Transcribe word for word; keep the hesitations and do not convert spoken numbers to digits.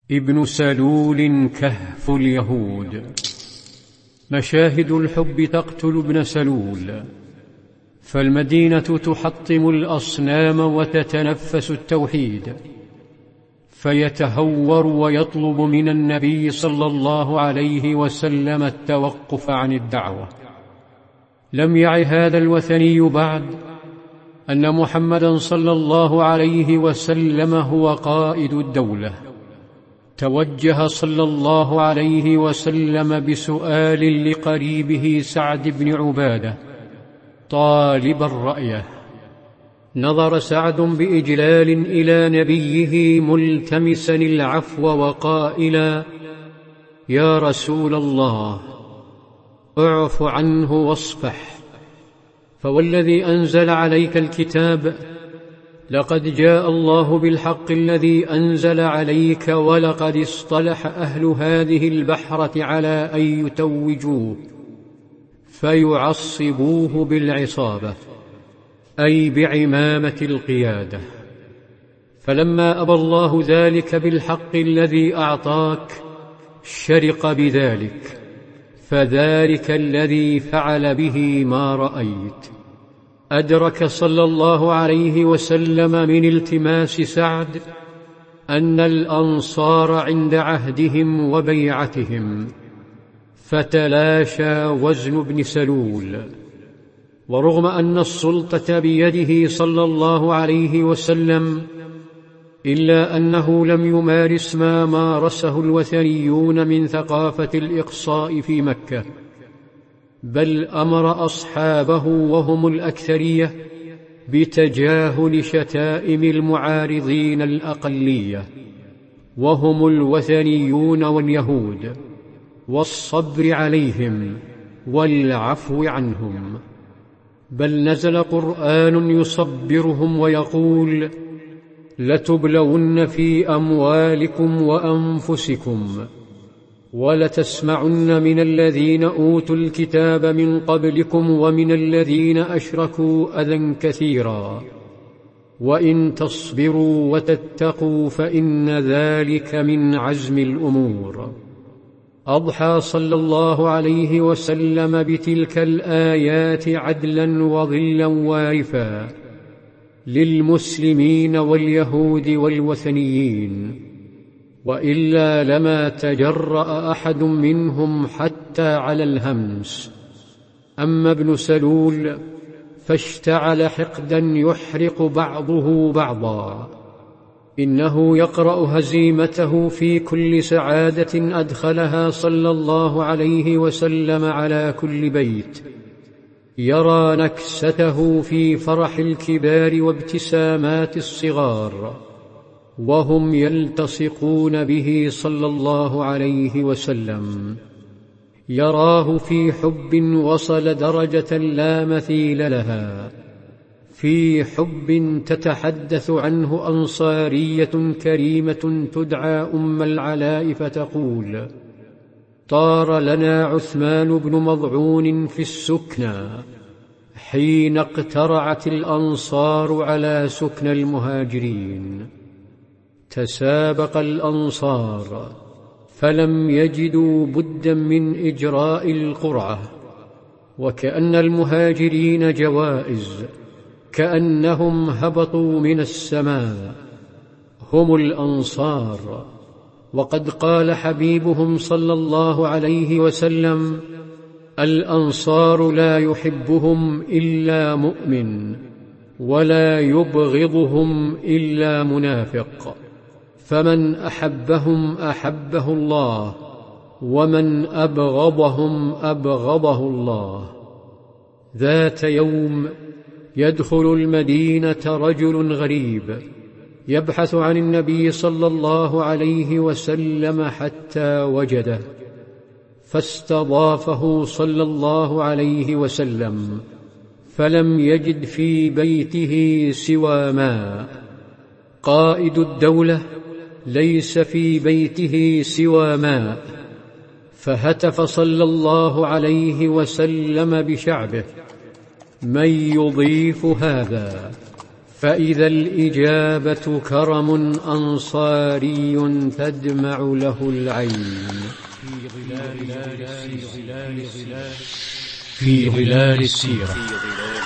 ابن سلول كهف اليهود. مشاهد الحب تقتل ابن سلول، فالمدينة تحطم الأصنام وتتنفس التوحيد، فيتهور ويطلب من النبي صلى الله عليه وسلم التوقف عن الدعوة. لم يع هذا الوثني بعد أن محمدا صلى الله عليه وسلم هو قائد الدولة. توجه صلى الله عليه وسلم بسؤال لقريبه سعد بن عبادة طالبا رأيه. نظر سعد بإجلال إلى نبيه ملتمسا العفو وقائلا: يا رسول الله، اعف عنه واصفح، فوالذي أنزل عليك الكتاب لقد جاء الله بالحق الذي أنزل عليك، ولقد اصطلح أهل هذه البحرة على أن يتوجوه فيعصبوه بالعصابة، أي بعمامة القيادة. فلما أبى الله ذلك بالحق الذي أعطاك شرق بذلك، فذلك الذي فعل به ما رأيت. أدرك صلى الله عليه وسلم من التماس سعد أن الأنصار عند عهدهم وبيعتهم، فتلاشى وزن ابن سلول. ورغم أن السلطة بيده صلى الله عليه وسلم، إلا أنه لم يمارس ما مارسه الوثنيون من ثقافة الإقصاء في مكة، بل أمر أصحابه وهم الأكثرية بتجاهل شتائم المعارضين الأقلية وهم الوثنيون واليهود، والصبر عليهم والعفو عنهم. بل نزل قرآن يصبرهم ويقول: لتبلون في أموالكم وأنفسكم ولتسمعن من الذين أوتوا الكتاب من قبلكم ومن الذين أشركوا أذى كثيرا، وإن تصبروا وتتقوا فإن ذلك من عزم الأمور. أضحى صلى الله عليه وسلم بتلك الآيات عدلا وظلا وارفا للمسلمين واليهود والوثنيين، وإلا لما تجرأ أحد منهم حتى على الهمس. أما ابن سلول فاشتعل حقدا يحرق بعضه بعضا. إنه يقرأ هزيمته في كل سعادة أدخلها صلى الله عليه وسلم على كل بيت، يرى نكسته في فرح الكبار وابتسامات الصغار، وهم يلتصقون به صلى الله عليه وسلم. يراه في حب وصل درجة لا مثيل لها، في حب تتحدث عنه أنصارية كريمة تدعى أم العلاء فتقول: طار لنا عثمان بن مضعون في السكنى حين اقترعت الأنصار على سكن المهاجرين. تسابق الأنصار فلم يجدوا بدا من إجراء القرعة، وكأن المهاجرين جوائز، كأنهم هبطوا من السماء. هم الأنصار، وقد قال حبيبهم صلى الله عليه وسلم: الأنصار لا يحبهم إلا مؤمن، ولا يبغضهم إلا منافق، فمن أحبهم أحبه الله، ومن أبغضهم أبغضه الله. ذات يوم يدخل المدينة رجل غريب يبحث عن النبي صلى الله عليه وسلم حتى وجده، فاستضافه صلى الله عليه وسلم، فلم يجد في بيته سوى ماء. قائد الدولة ليس في بيته سوى ماء، فهتف صلى الله عليه وسلم بشعبه: من يضيف هذا؟ فإذا الإجابة كرم أنصاري تدمع له العين. في ظلال السيرة.